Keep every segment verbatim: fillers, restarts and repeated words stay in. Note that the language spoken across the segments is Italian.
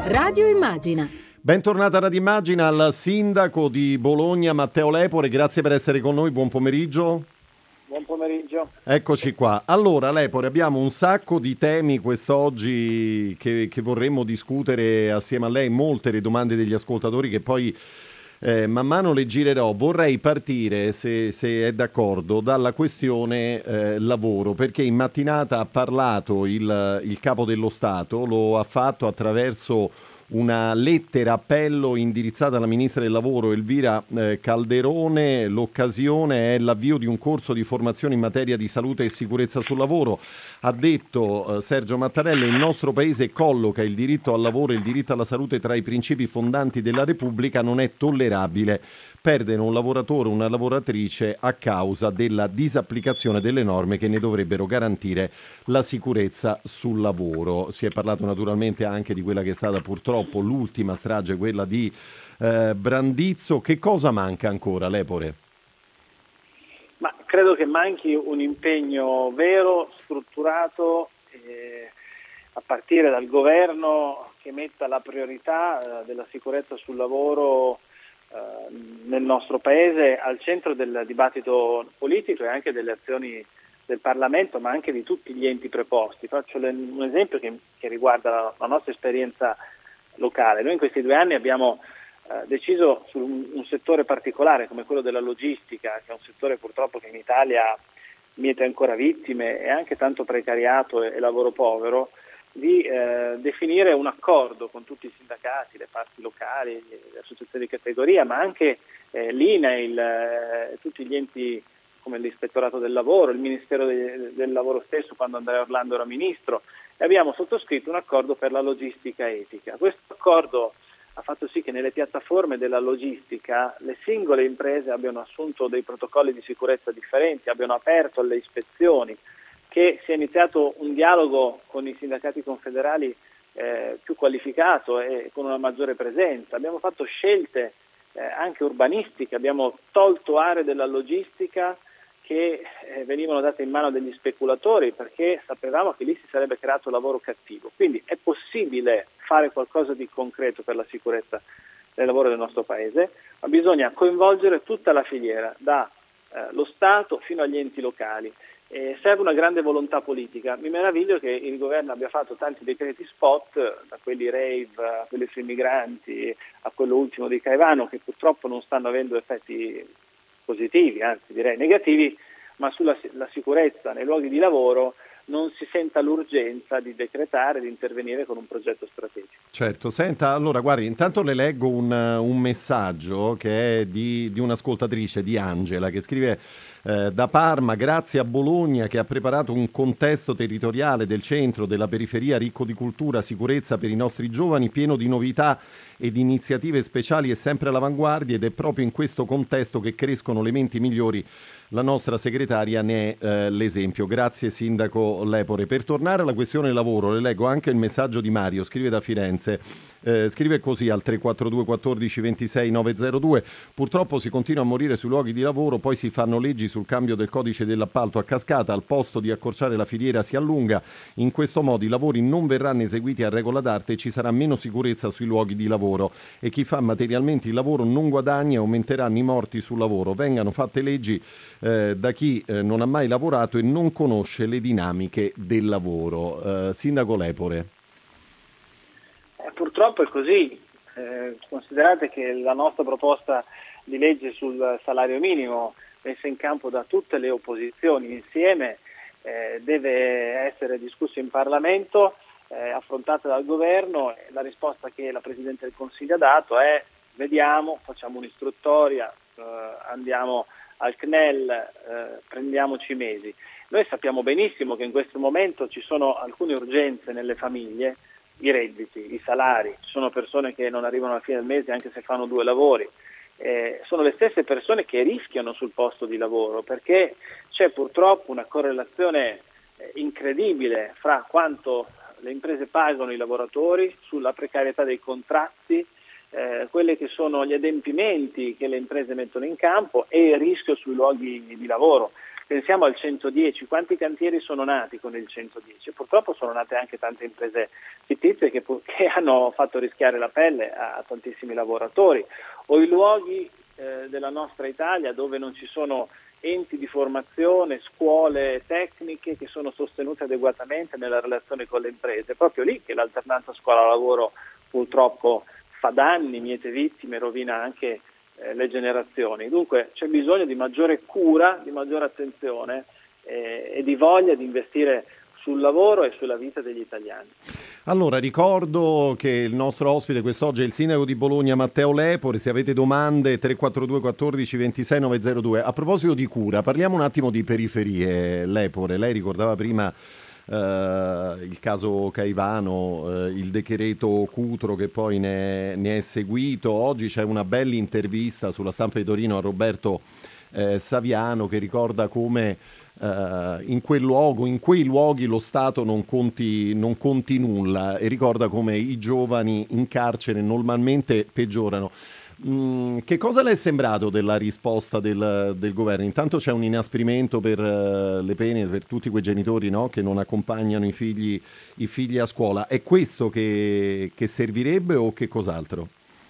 Radio Immagina. Bentornata a Radio Immagina al sindaco di Bologna Matteo Lepore, grazie per essere con noi, buon pomeriggio. Buon pomeriggio. Eccoci qua. Allora Lepore, abbiamo un sacco di temi quest'oggi che, che vorremmo discutere assieme a lei, molte le domande degli ascoltatori che poi eh, man mano le girerò. Vorrei partire, se, se è d'accordo, dalla questione eh, lavoro, perché in mattinata ha parlato il, il Capo dello Stato, lo ha fatto attraverso una lettera appello indirizzata alla Ministra del Lavoro Elvira eh, Calderone. L'occasione è l'avvio di un corso di formazione in materia di salute e sicurezza sul lavoro. Ha detto eh, Sergio Mattarella: il nostro Paese colloca il diritto al lavoro e il diritto alla salute tra i principi fondanti della Repubblica. Non è tollerabile perdere un lavoratore o una lavoratrice a causa della disapplicazione delle norme che ne dovrebbero garantire la sicurezza sul lavoro. Si è parlato naturalmente anche di quella che è stata purtroppo l'ultima strage, quella di eh, Brandizzo. Che cosa manca ancora, Lepore? Ma credo che manchi un impegno vero, strutturato, eh, a partire dal governo, che metta la priorità eh, della sicurezza sul lavoro nel nostro Paese al centro del dibattito politico e anche delle azioni del Parlamento, ma anche di tutti gli enti preposti. Faccio un esempio che, che riguarda la, la nostra esperienza locale. Noi in questi due anni abbiamo eh, deciso su un, un settore particolare come quello della logistica, che è un settore purtroppo che in Italia miete ancora vittime e anche tanto precariato e, e lavoro povero, di eh, definire un accordo con tutti i sindacati, le parti locali, le associazioni di categoria, ma anche eh, l'I N A I L, eh, tutti gli enti come l'Ispettorato del Lavoro, il Ministero de- del Lavoro stesso quando Andrea Orlando era ministro, e abbiamo sottoscritto un accordo per la logistica etica. Questo accordo ha fatto sì che nelle piattaforme della logistica le singole imprese abbiano assunto dei protocolli di sicurezza differenti, abbiano aperto alle ispezioni, che si è iniziato un dialogo con i sindacati confederali eh, più qualificato e con una maggiore presenza. Abbiamo fatto scelte eh, anche urbanistiche, abbiamo tolto aree della logistica che eh, venivano date in mano degli speculatori perché sapevamo che lì si sarebbe creato lavoro cattivo. Quindi è possibile fare qualcosa di concreto per la sicurezza del lavoro del nostro Paese, ma bisogna coinvolgere tutta la filiera, da eh, lo Stato fino agli enti locali. Eh, serve una grande volontà politica. Mi meraviglio che il governo abbia fatto tanti decreti spot, da quelli rave a quelli sui migranti a quello ultimo di Caivano, che purtroppo non stanno avendo effetti positivi, anzi direi negativi, ma sulla la sicurezza nei luoghi di lavoro non si senta l'urgenza di decretare, di intervenire con un progetto strategico. Certo, senta, allora guardi, intanto le leggo un, un messaggio che è di, di un'ascoltatrice, di Angela, che scrive eh, da Parma: grazie a Bologna che ha preparato un contesto territoriale del centro, della periferia ricco di cultura, sicurezza per i nostri giovani, pieno di novità e di iniziative speciali e sempre all'avanguardia, ed è proprio in questo contesto che crescono le menti migliori. La nostra segretaria ne è eh, l'esempio. Grazie Sindaco Lepore. Per tornare alla questione lavoro, le leggo anche il messaggio di Mario, scrive da Firenze. Eh, scrive così al tre quattro due quattordici ventisei novecentodue: purtroppo si continua a morire sui luoghi di lavoro, poi si fanno leggi sul cambio del codice dell'appalto a cascata, al posto di accorciare la filiera si allunga. In questo modo i lavori non verranno eseguiti a regola d'arte e ci sarà meno sicurezza sui luoghi di lavoro, e chi fa materialmente il lavoro non guadagna e aumenteranno i morti sul lavoro. Vengano fatte leggi eh, da chi eh, non ha mai lavorato e non conosce le dinamiche del lavoro. Eh, Sindaco Lepore. Eh, purtroppo è così. Eh, considerate che la nostra proposta di legge sul salario minimo, messa in campo da tutte le opposizioni insieme, eh, deve essere discussa in Parlamento, eh, affrontata dal governo. La risposta che la Presidente del Consiglio ha dato è: vediamo, facciamo un'istruttoria, eh, andiamo al C N E L, eh, prendiamoci mesi. Noi sappiamo benissimo che in questo momento ci sono alcune urgenze nelle famiglie, i redditi, i salari, ci sono persone che non arrivano alla fine del mese anche se fanno due lavori, eh, sono le stesse persone che rischiano sul posto di lavoro, perché c'è purtroppo una correlazione eh, incredibile fra quanto le imprese pagano i lavoratori, sulla precarietà dei contratti, eh, quelli che sono gli adempimenti che le imprese mettono in campo e il rischio sui luoghi di lavoro. Pensiamo al centodieci, quanti cantieri sono nati con il centodieci? Purtroppo sono nate anche tante imprese fittizie che, che hanno fatto rischiare la pelle a, a tantissimi lavoratori, o i luoghi eh, della nostra Italia dove non ci sono enti di formazione, scuole tecniche che sono sostenute adeguatamente nella relazione con le imprese. È proprio lì che l'alternanza scuola-lavoro purtroppo fa danni, miete vittime, rovina anche eh, le generazioni. Dunque c'è bisogno di maggiore cura, di maggiore attenzione eh, e di voglia di investire sul lavoro e sulla vita degli italiani. Allora, ricordo che il nostro ospite quest'oggi è il sindaco di Bologna Matteo Lepore. Se avete domande tre quattro due quattordici ventisei novecentodue. A proposito di cura, parliamo un attimo di periferie, Lepore. Lei ricordava prima Uh, il caso Caivano, uh, il decreto Cutro che poi ne, ne è seguito. Oggi c'è una bella intervista sulla Stampa di Torino a Roberto eh, Saviano, che ricorda come uh, in quel luogo, in quei luoghi lo Stato non conti, non conti nulla, e ricorda come i giovani in carcere normalmente peggiorano. Mm, che cosa le è sembrato della risposta del, del governo? Intanto c'è un inasprimento per uh, le pene per tutti quei genitori, no, che non accompagnano i figli, i figli a scuola. È questo che, che servirebbe o che cos'altro?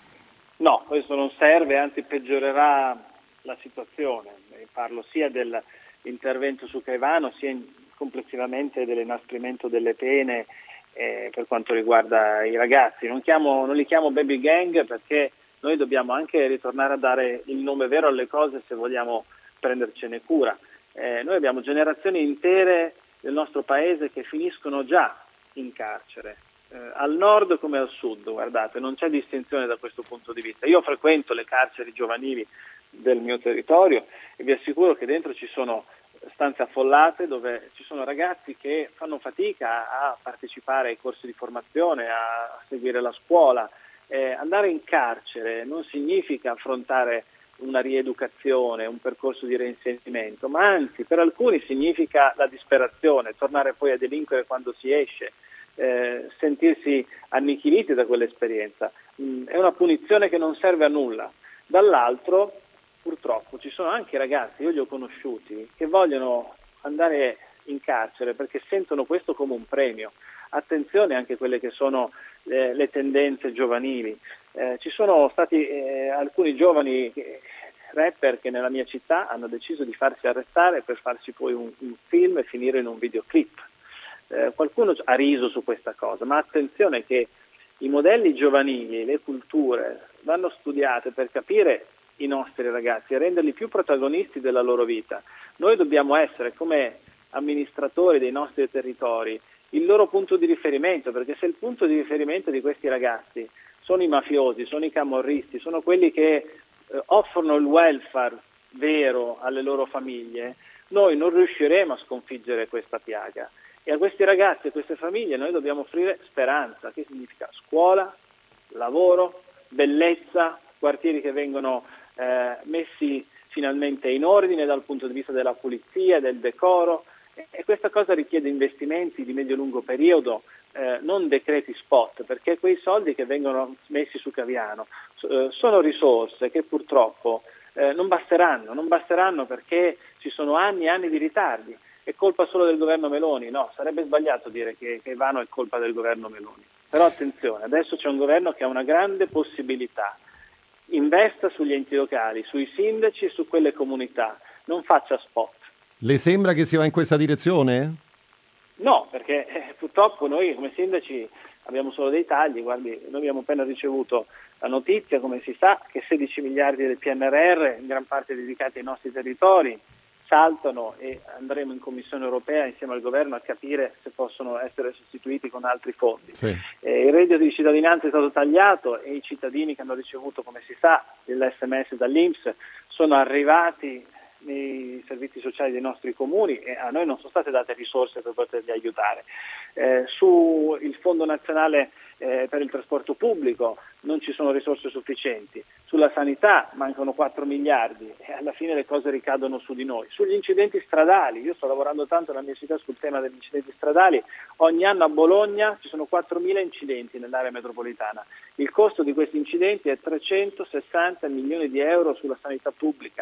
No, questo non serve, anzi peggiorerà la situazione. Parlo sia dell'intervento su Caivano, sia in, complessivamente dell'inasprimento delle pene eh, per quanto riguarda i ragazzi. Non, chiamo, non li chiamo baby gang perché noi dobbiamo anche ritornare a dare il nome vero alle cose se vogliamo prendercene cura. Eh, noi abbiamo generazioni intere del nostro paese che finiscono già in carcere, eh, al nord come al sud, guardate, non c'è distinzione da questo punto di vista. Io frequento le carceri giovanili del mio territorio e vi assicuro che dentro ci sono stanze affollate dove ci sono ragazzi che fanno fatica a partecipare ai corsi di formazione, a seguire la scuola. Eh, andare in carcere non significa affrontare una rieducazione, un percorso di reinserimento, ma anzi per alcuni significa la disperazione, tornare poi a delinquere quando si esce, eh, sentirsi annichiliti da quell'esperienza. Mm, è una punizione che non serve a nulla. Dall'altro, purtroppo, ci sono anche ragazzi, io li ho conosciuti, che vogliono andare in carcere perché sentono questo come un premio. Attenzione anche a quelle che sono eh, le tendenze giovanili. Eh, ci sono stati eh, alcuni giovani eh, rapper che nella mia città hanno deciso di farsi arrestare per farsi poi un, un film e finire in un videoclip. Eh, qualcuno ha riso su questa cosa, ma attenzione che i modelli giovanili, le culture vanno studiate per capire i nostri ragazzi e renderli più protagonisti della loro vita. Noi dobbiamo essere, come amministratori dei nostri territori, il loro punto di riferimento, perché se il punto di riferimento di questi ragazzi sono i mafiosi, sono i camorristi, sono quelli che eh, offrono il welfare vero alle loro famiglie, noi non riusciremo a sconfiggere questa piaga. E a questi ragazzi e a queste famiglie noi dobbiamo offrire speranza, che significa scuola, lavoro, bellezza, quartieri che vengono eh, messi finalmente in ordine dal punto di vista della pulizia, del decoro. E questa cosa richiede investimenti di medio-lungo periodo, eh, non decreti spot, perché quei soldi che vengono messi su Caivano eh, sono risorse che purtroppo eh, non basteranno, non basteranno perché ci sono anni e anni di ritardi. È colpa solo del governo Meloni? No, sarebbe sbagliato dire che Caivano è colpa del governo Meloni. Però attenzione, adesso c'è un governo che ha una grande possibilità. Investa sugli enti locali, sui sindaci e su quelle comunità, non faccia spot. Le sembra che si va in questa direzione? No, perché eh, purtroppo noi come sindaci abbiamo solo dei tagli. Guardi, noi abbiamo appena ricevuto la notizia, come si sa, che sedici miliardi del P N R R, in gran parte dedicati ai nostri territori, saltano e andremo in Commissione europea insieme al governo a capire se possono essere sostituiti con altri fondi. Sì. Eh, il reddito di cittadinanza è stato tagliato e i cittadini che hanno ricevuto, come si sa, l'esse emme esse dall'I N P S sono arrivati nei servizi sociali dei nostri comuni e a noi non sono state date risorse per poterli aiutare. Eh, su il Fondo Nazionale eh, per il Trasporto Pubblico non ci sono risorse sufficienti, sulla sanità mancano quattro miliardi e alla fine le cose ricadono su di noi. Sugli incidenti stradali, io sto lavorando tanto nella mia città sul tema degli incidenti stradali, ogni anno a Bologna ci sono quattromila incidenti nell'area metropolitana, il costo di questi incidenti è trecentosessanta milioni di euro sulla sanità pubblica.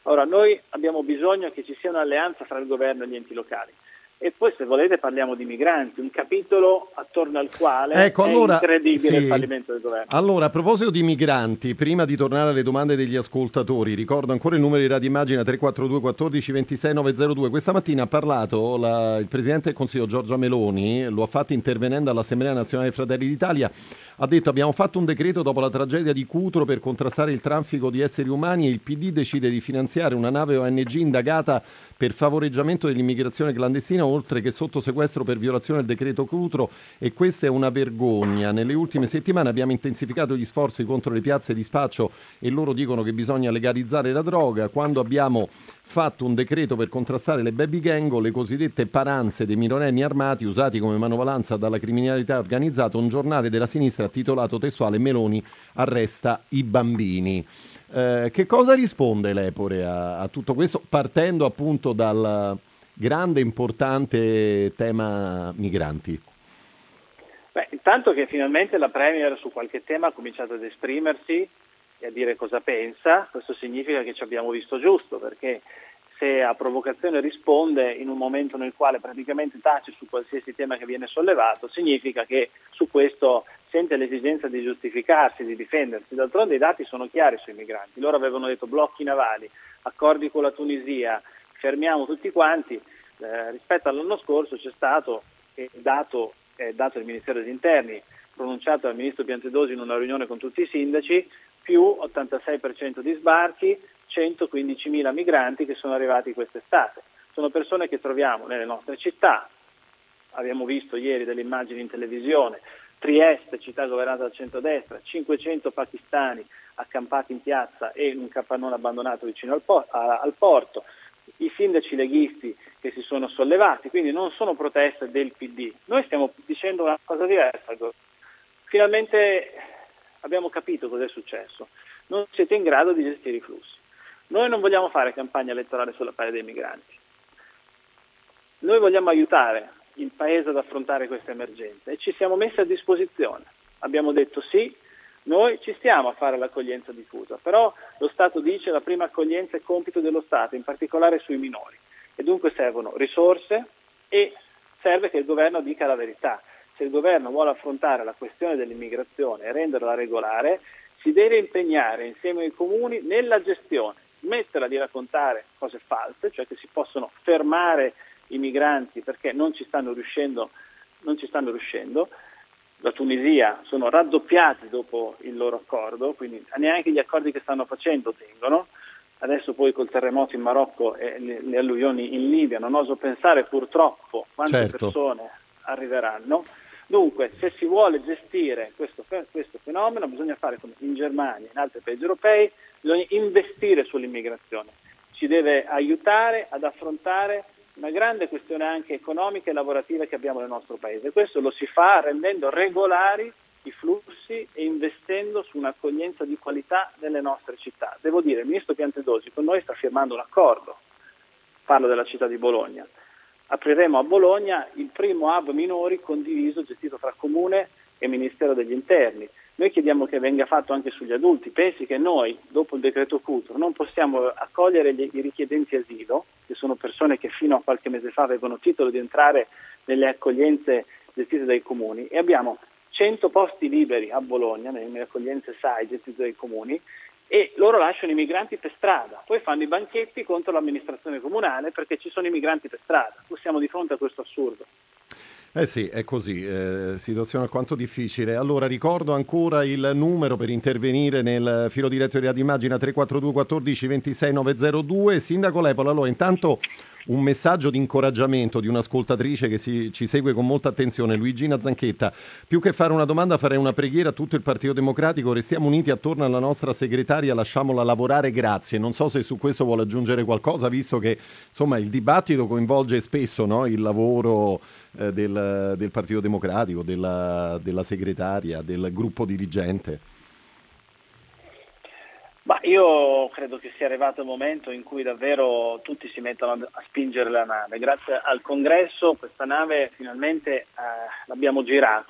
Ora, noi abbiamo bisogno che ci sia un'alleanza fra il governo e gli enti locali. E poi, se volete, parliamo di migranti, un capitolo attorno al quale ecco, è allora, incredibile sì. il fallimento del governo. Allora, a proposito di migranti, prima di tornare alle domande degli ascoltatori, ricordo ancora il numero di Radio Immagina tre quattro due quattordici ventisei novecentodue. Questa mattina ha parlato la, il Presidente del Consiglio Giorgia Meloni, lo ha fatto intervenendo all'Assemblea Nazionale dei Fratelli d'Italia, ha detto: abbiamo fatto un decreto dopo la tragedia di Cutro per contrastare il traffico di esseri umani e il P D decide di finanziare una nave O N G indagata per favoreggiamento dell'immigrazione clandestina, oltre che sotto sequestro per violazione del decreto Cutro, e questa è una vergogna. Nelle ultime settimane abbiamo intensificato gli sforzi contro le piazze di spaccio e loro dicono che bisogna legalizzare la droga. Quando abbiamo fatto un decreto per contrastare le baby gang, le cosiddette paranze dei minorenni armati usati come manovalanza dalla criminalità organizzata, un giornale della sinistra ha titolato testuale: Meloni arresta i bambini. Eh, che cosa risponde l'Epore a, a tutto questo, partendo appunto dal grande e importante tema migranti? Beh, intanto che finalmente la Premier su qualche tema ha cominciato ad esprimersi e a dire cosa pensa. Questo significa che ci abbiamo visto giusto, perché se a provocazione risponde in un momento nel quale praticamente tace su qualsiasi tema che viene sollevato, significa che su questo sente l'esigenza di giustificarsi, di difendersi. D'altronde i dati sono chiari sui migranti. Loro avevano detto blocchi navali, accordi con la Tunisia, fermiamo tutti quanti. Eh, rispetto all'anno scorso c'è stato, eh, dato, eh, dato il Ministero degli Interni, pronunciato dal Ministro Piantedosi in una riunione con tutti i sindaci, più ottantasei per cento di sbarchi, centoquindicimila migranti che sono arrivati quest'estate. Sono persone che troviamo nelle nostre città. Abbiamo visto ieri delle immagini in televisione, Trieste, città governata dal centrodestra, cinquecento pakistani accampati in piazza e in un capannone abbandonato vicino al, po- a- al porto, i sindaci leghisti che si sono sollevati, quindi non sono proteste del P D. Noi stiamo dicendo una cosa diversa. Finalmente abbiamo capito cosa è successo. Non siete in grado di gestire i flussi. Noi non vogliamo fare campagna elettorale sulla pelle dei migranti. Noi vogliamo aiutare il Paese ad affrontare questa emergenza e ci siamo messi a disposizione. Abbiamo detto sì, noi ci stiamo a fare l'accoglienza diffusa, però lo Stato dice che la prima accoglienza è compito dello Stato, in particolare sui minori, e dunque servono risorse e serve che il governo dica la verità. Se il governo vuole affrontare la questione dell'immigrazione e renderla regolare, si deve impegnare insieme ai comuni nella gestione, smetterla di raccontare cose false, cioè che si possono fermare i migranti perché non ci stanno riuscendo, non ci stanno riuscendo. La Tunisia sono raddoppiati dopo il loro accordo, quindi neanche gli accordi che stanno facendo tengono. Adesso poi col terremoto in Marocco e le, le alluvioni in Libia, non oso pensare purtroppo quante certo. persone arriveranno. Dunque, se si vuole gestire questo, questo fenomeno, bisogna fare come in Germania e in altri paesi europei, bisogna investire sull'immigrazione. Ci deve aiutare ad affrontare una grande questione anche economica e lavorativa che abbiamo nel nostro paese. Questo lo si fa rendendo regolari i flussi e investendo su un'accoglienza di qualità nelle nostre città. Devo dire, il ministro Piantedosi con noi sta firmando un accordo, parlo della città di Bologna. Apriremo a Bologna il primo hub minori condiviso, gestito tra Comune e Ministero degli Interni. Noi chiediamo che venga fatto anche sugli adulti. Pensi che noi, dopo il decreto Cutro, non possiamo accogliere gli, i richiedenti asilo, che sono persone che fino a qualche mese fa avevano titolo di entrare nelle accoglienze gestite dai comuni, e abbiamo cento posti liberi a Bologna, nelle accoglienze S A I gestite dai comuni, e loro lasciano i migranti per strada, poi fanno i banchetti contro l'amministrazione comunale perché ci sono i migranti per strada. Siamo di fronte a questo assurdo. Eh sì, è così, eh, situazione alquanto difficile. Allora ricordo ancora il numero per intervenire nel filo diretto di Radio Immagina: tre quattro due quattordici ventisei novecentodue. Sindaco Lepola, allora intanto un messaggio di incoraggiamento di un'ascoltatrice che si, ci segue con molta attenzione, Luigina Zanchetta: più che fare una domanda farei una preghiera a tutto il Partito Democratico, restiamo uniti attorno alla nostra segretaria, lasciamola lavorare, grazie. Non so se su questo vuole aggiungere qualcosa, visto che insomma il dibattito coinvolge spesso, no, il lavoro eh, del, del Partito Democratico, della, della segretaria, del gruppo dirigente. Ma io credo che sia arrivato il momento in cui davvero tutti si mettono a spingere la nave. Grazie al Congresso questa nave finalmente eh, l'abbiamo girata,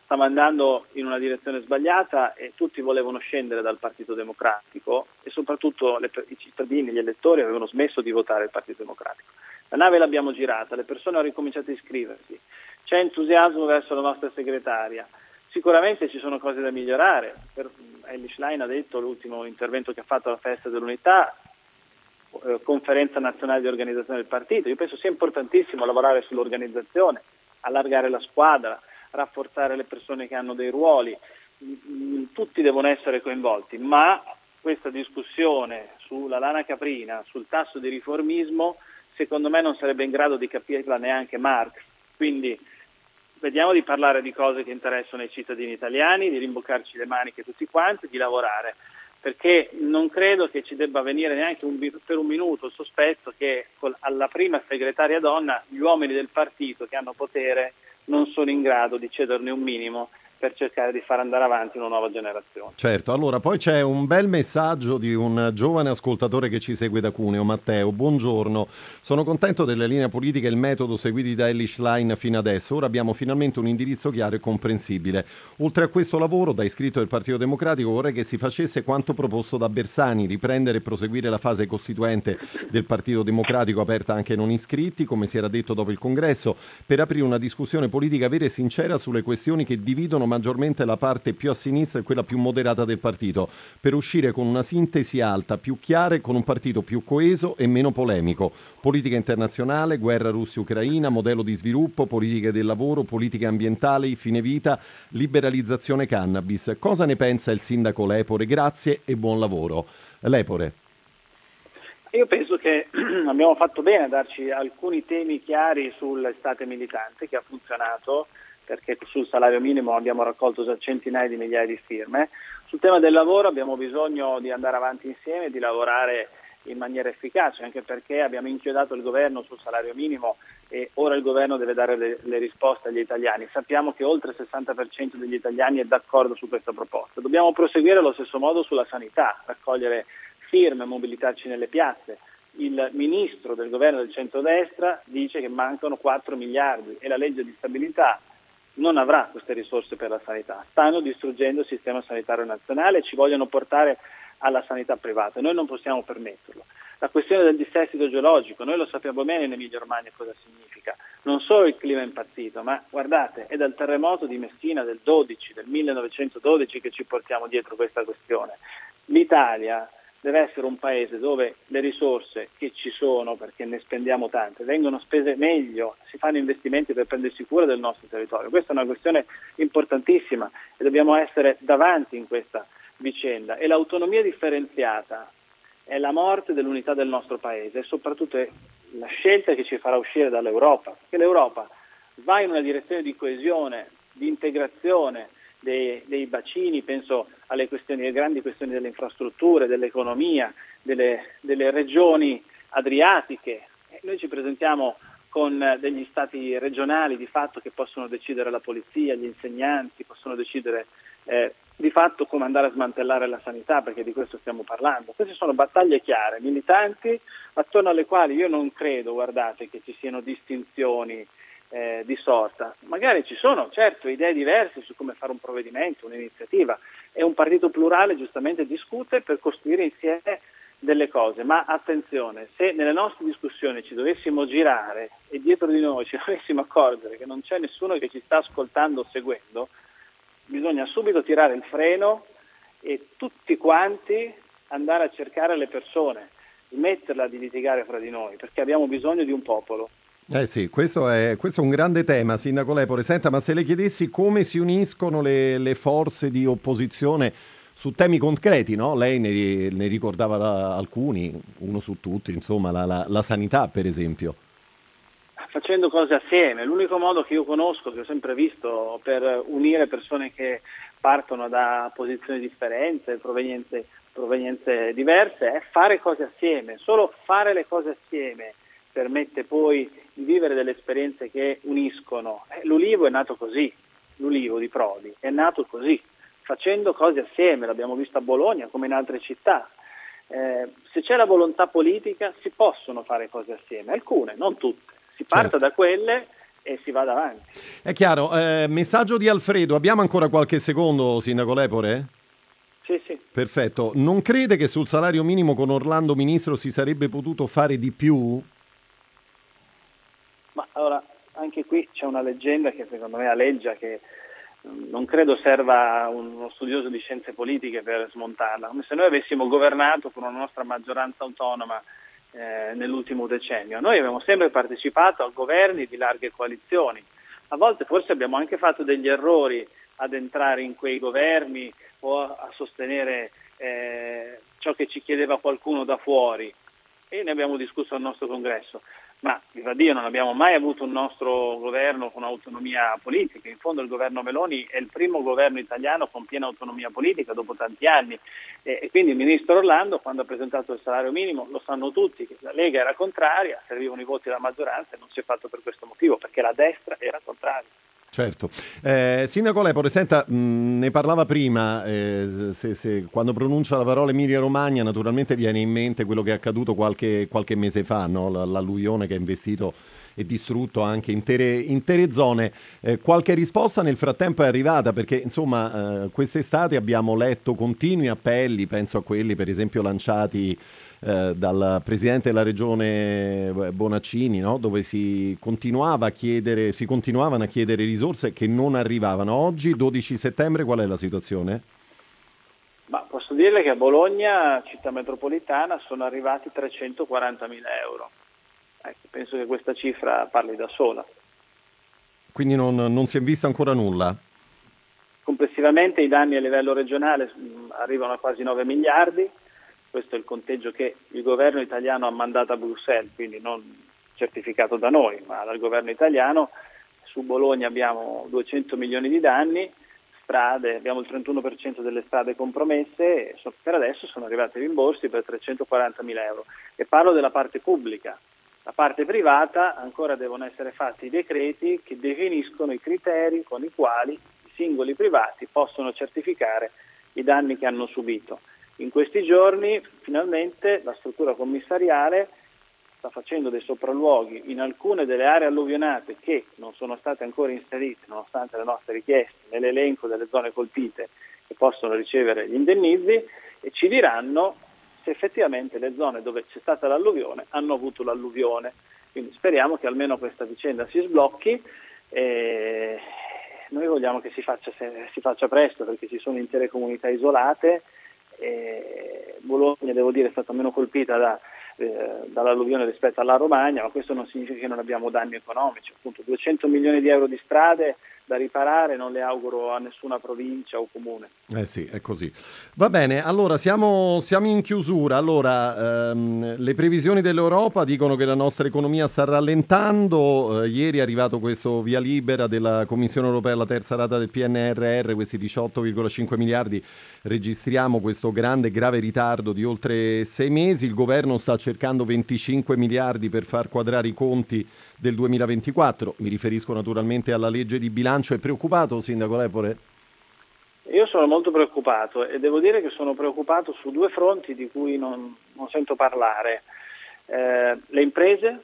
stava andando in una direzione sbagliata e tutti volevano scendere dal Partito Democratico e soprattutto le, i cittadini, gli elettori avevano smesso di votare il Partito Democratico. La nave l'abbiamo girata, le persone hanno ricominciato a iscriversi, c'è entusiasmo verso la nostra segretaria. Sicuramente ci sono cose da migliorare. Per, Elly Schlein ha detto, l'ultimo intervento che ha fatto alla Festa dell'Unità, eh, conferenza nazionale di organizzazione del partito, io penso sia importantissimo lavorare sull'organizzazione, allargare la squadra, rafforzare le persone che hanno dei ruoli, tutti devono essere coinvolti, ma questa discussione sulla lana caprina, sul tasso di riformismo, secondo me non sarebbe in grado di capirla neanche Marx. Quindi vediamo di parlare di cose che interessano ai cittadini italiani, di rimboccarci le maniche tutti quanti, di lavorare, perché non credo che ci debba venire neanche un, per un minuto il sospetto che alla prima segretaria donna gli uomini del partito che hanno potere non sono in grado di cederne un minimo per cercare di far andare avanti una nuova generazione. Certo, allora poi c'è un bel messaggio di un giovane ascoltatore che ci segue da Cuneo, Matteo. Buongiorno, sono contento delle linee politiche e il metodo seguiti da Elly Schlein fino adesso. Ora abbiamo finalmente un indirizzo chiaro e comprensibile. Oltre a questo lavoro, da iscritto del Partito Democratico, vorrei che si facesse quanto proposto da Bersani, riprendere e proseguire la fase costituente del Partito Democratico aperta anche ai non iscritti, come si era detto dopo il congresso, per aprire una discussione politica vera e sincera sulle questioni che dividono maggiormente la parte più a sinistra e quella più moderata del partito, per uscire con una sintesi alta, più chiara e con un partito più coeso e meno polemico. Politica internazionale, guerra Russia-Ucraina, modello di sviluppo, politiche del lavoro, politiche ambientali, fine vita, liberalizzazione cannabis. Cosa ne pensa il sindaco Lepore? Grazie e buon lavoro. Lepore. Io penso che abbiamo fatto bene a darci alcuni temi chiari sull'estate militante, che ha funzionato, perché sul salario minimo abbiamo raccolto già centinaia di migliaia di firme. Sul tema del lavoro abbiamo bisogno di andare avanti insieme e di lavorare in maniera efficace, anche perché abbiamo inchiodato il governo sul salario minimo e ora il governo deve dare le, le risposte agli italiani. Sappiamo che oltre il sessanta per cento degli italiani è d'accordo su questa proposta. Dobbiamo proseguire allo stesso modo sulla sanità, raccogliere firme, mobilitarci nelle piazze. Il ministro del governo del centrodestra dice che mancano quattro miliardi e la legge di stabilità non avrà queste risorse per la sanità. Stanno distruggendo il sistema sanitario nazionale e ci vogliono portare alla sanità privata. Noi non possiamo permetterlo. La questione del dissesto idrogeologico, noi lo sappiamo bene in Emilia Romagna cosa significa. Non solo il clima è impazzito, ma guardate, è dal terremoto di Messina del dodici, del millenovecentododici che ci portiamo dietro questa questione. L'Italia deve essere un paese dove le risorse che ci sono, perché ne spendiamo tante, vengono spese meglio, si fanno investimenti per prendersi cura del nostro territorio. Questa è una questione importantissima e dobbiamo essere davanti in questa vicenda. E l'autonomia differenziata è la morte dell'unità del nostro paese e soprattutto è la scelta che ci farà uscire dall'Europa, perché l'Europa va in una direzione di coesione, di integrazione dei, dei bacini, penso alle questioni, alle grandi questioni delle infrastrutture, dell'economia, delle, delle regioni adriatiche. E noi ci presentiamo con degli stati regionali di fatto che possono decidere la polizia, gli insegnanti, possono decidere eh, di fatto come andare a smantellare la sanità, perché di questo stiamo parlando. Queste sono battaglie chiare, militanti, attorno alle quali io non credo, guardate, che ci siano distinzioni Eh, di sorta. Magari ci sono, certo, idee diverse su come fare un provvedimento, un'iniziativa, e un partito plurale giustamente discute per costruire insieme delle cose, ma attenzione, se nelle nostre discussioni ci dovessimo girare e dietro di noi ci dovessimo accorgere che non c'è nessuno che ci sta ascoltando o seguendo, bisogna subito tirare il freno e tutti quanti andare a cercare le persone, smetterla di litigare fra di noi, perché abbiamo bisogno di un popolo. Eh sì, questo è, questo è un grande tema, Sindaco Lepore. Senta, ma se le chiedessi come si uniscono le, le forze di opposizione su temi concreti, no? Lei ne, ne ricordava la, alcuni, uno su tutti, insomma, la, la, la sanità per esempio. Facendo cose assieme, l'unico modo che io conosco, che ho sempre visto, per unire persone che partono da posizioni differenti, provenienze, provenienze diverse, è fare cose assieme. Solo fare le cose assieme permette poi di vivere delle esperienze che uniscono. Eh, l'Ulivo è nato così, l'Ulivo di Prodi è nato così, facendo cose assieme, l'abbiamo visto a Bologna come in altre città. Eh, se c'è la volontà politica si possono fare cose assieme, alcune, non tutte. Si parta certo. da quelle e si vada avanti. È chiaro. Eh, messaggio di Alfredo, abbiamo ancora qualche secondo, Sindaco Lepore? Sì, sì. Perfetto. Non crede che sul salario minimo con Orlando Ministro si sarebbe potuto fare di più? Ma allora, anche qui c'è una leggenda che secondo me aleggia, che non credo serva uno studioso di scienze politiche per smontarla, come se noi avessimo governato con una nostra maggioranza autonoma eh, nell'ultimo decennio. Noi abbiamo sempre partecipato a governi di larghe coalizioni, a volte forse abbiamo anche fatto degli errori ad entrare in quei governi o a, a sostenere eh, ciò che ci chiedeva qualcuno da fuori, e ne abbiamo discusso al nostro congresso. Ma, viva Dio, non abbiamo mai avuto un nostro governo con autonomia politica. In fondo il governo Meloni è il primo governo italiano con piena autonomia politica dopo tanti anni, e, e quindi il ministro Orlando, quando ha presentato il salario minimo, lo sanno tutti che la Lega era contraria, servivano i voti della maggioranza e non si è fatto per questo motivo, perché la destra era contraria. Certo. Eh, Sindaco Lepore, senta, mh, ne parlava prima, eh, se, se, quando pronuncia la parola Emilia Romagna naturalmente viene in mente quello che è accaduto qualche, qualche mese fa, no? L'alluvione che ha investito e distrutto anche intere, intere zone. Eh, qualche risposta nel frattempo è arrivata, perché insomma eh, quest'estate abbiamo letto continui appelli, penso a quelli per esempio lanciati eh, dal presidente della regione Bonaccini, no? Dove si continuava a chiedere, si continuavano a chiedere risorse che non arrivavano. Oggi, dodici settembre, qual è la situazione? Ma posso dirle che a Bologna, città metropolitana, sono arrivati trecentoquarantamila euro. Ecco, penso che questa cifra parli da sola. Quindi non, non si è visto ancora nulla? Complessivamente i danni a livello regionale arrivano a quasi nove miliardi, questo è il conteggio che il governo italiano ha mandato a Bruxelles, quindi non certificato da noi, ma dal governo italiano. Su Bologna abbiamo duecento milioni di danni, strade, abbiamo il trentuno per cento delle strade compromesse, e per adesso sono arrivati rimborsi per trecentoquarantamila euro. E parlo della parte pubblica. La parte privata ancora devono essere fatti i decreti che definiscono i criteri con i quali i singoli privati possono certificare i danni che hanno subito. In questi giorni finalmente la struttura commissariale sta facendo dei sopralluoghi in alcune delle aree alluvionate che non sono state ancora inserite, nonostante le nostre richieste, nell'elenco delle zone colpite che possono ricevere gli indennizzi, e ci diranno se effettivamente le zone dove c'è stata l'alluvione hanno avuto l'alluvione. Quindi speriamo che almeno questa vicenda si sblocchi, e noi vogliamo che si faccia, si faccia presto, perché ci sono intere comunità isolate. E Bologna, devo dire, è stata meno colpita da, eh, dall'alluvione rispetto alla Romagna, ma questo non significa che non abbiamo danni economici. Appunto, duecento milioni di euro di strade da riparare non le auguro a nessuna provincia o comune. Eh sì, è così. Va bene, allora siamo, siamo in chiusura. Allora, ehm, le previsioni dell'Europa dicono che la nostra economia sta rallentando. Eh, ieri è arrivato questo via libera della Commissione europea, la terza rata del P N R R, questi diciotto virgola cinque miliardi. Registriamo questo grande, grave ritardo di oltre sei mesi. Il governo sta cercando venticinque miliardi per far quadrare i conti del duemilaventiquattro. Mi riferisco naturalmente alla legge di bilancio. È preoccupato, Sindaco Lepore? Io sono molto preoccupato, e devo dire che sono preoccupato su due fronti di cui non, non sento parlare. Eh, le imprese,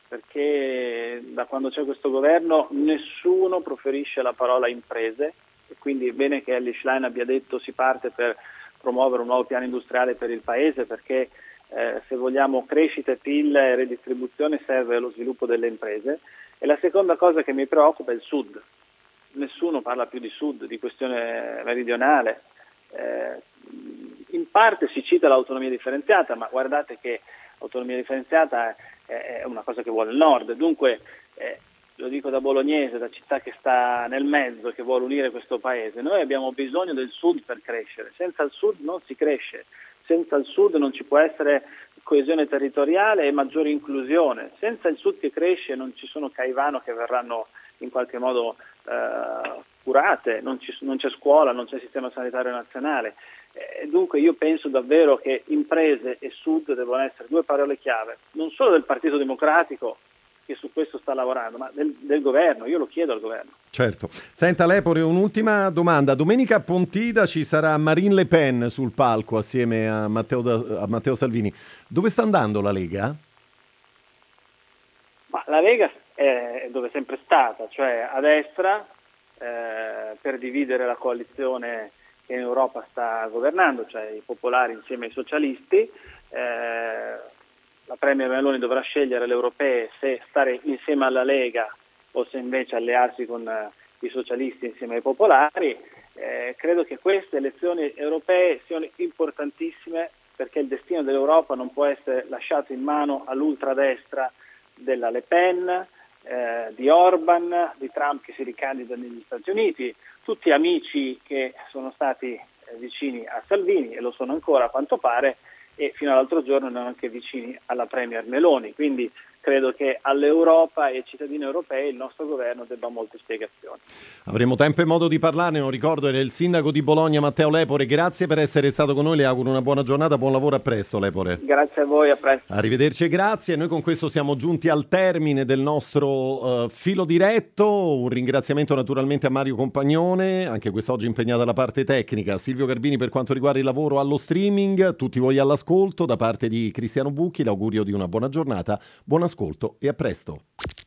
perché da quando c'è questo governo nessuno proferisce la parola imprese, e quindi è bene che Elly Schlein abbia detto si parte per promuovere un nuovo piano industriale per il Paese, perché eh, se vogliamo crescita, P I L e redistribuzione serve lo sviluppo delle imprese. E la seconda cosa che mi preoccupa è il Sud. Nessuno parla più di Sud, di questione meridionale. Eh, in parte si cita l'autonomia differenziata, ma guardate che l'autonomia differenziata è, è una cosa che vuole il Nord. Dunque, eh, lo dico da bolognese, da città che sta nel mezzo, che vuole unire questo paese, noi abbiamo bisogno del Sud per crescere. Senza il Sud non si cresce. Senza il Sud non ci può essere coesione territoriale e maggiore inclusione. Senza il Sud che cresce non ci sono Caivano che verranno in qualche modo eh, curate, non, ci, non c'è scuola, non c'è sistema sanitario nazionale. E dunque io penso davvero che imprese e Sud devono essere due parole chiave, non solo del Partito Democratico, che su questo sta lavorando, ma del, del governo. Io lo chiedo al governo. Certo. Senta Lepore, un'ultima domanda. Domenica a Pontida ci sarà Marine Le Pen sul palco assieme a Matteo, a Matteo Salvini. Dove sta andando la Lega? Ma la Lega è dove è sempre stata, cioè a destra, eh, per dividere la coalizione che in Europa sta governando, cioè i popolari insieme ai socialisti. Eh, la Premier Meloni dovrà scegliere alle europee se stare insieme alla Lega o se invece allearsi con eh, i socialisti insieme ai popolari. Eh, credo che queste elezioni europee siano importantissime, perché il destino dell'Europa non può essere lasciato in mano all'ultradestra della Le Pen, eh, di Orban, di Trump che si ricandida negli Stati Uniti, tutti amici che sono stati eh, vicini a Salvini e lo sono ancora a quanto pare, e fino all'altro giorno erano anche vicini alla Premier Meloni. Quindi credo che all'Europa e ai cittadini europei il nostro governo debba molte spiegazioni. Avremo tempo e modo di parlarne, non ricordo, era il sindaco di Bologna Matteo Lepore. Grazie per essere stato con noi, le auguro una buona giornata, buon lavoro, a presto Lepore. Grazie a voi, a presto. Arrivederci e grazie. Noi con questo siamo giunti al termine del nostro uh, filo diretto. Un ringraziamento naturalmente a Mario Compagnone, anche quest'oggi impegnato alla parte tecnica, Silvio Garbini per quanto riguarda il lavoro allo streaming, tutti voi all'ascolto. Da parte di Cristiano Bucchi l'augurio di una buona giornata, buon ascolto e a presto.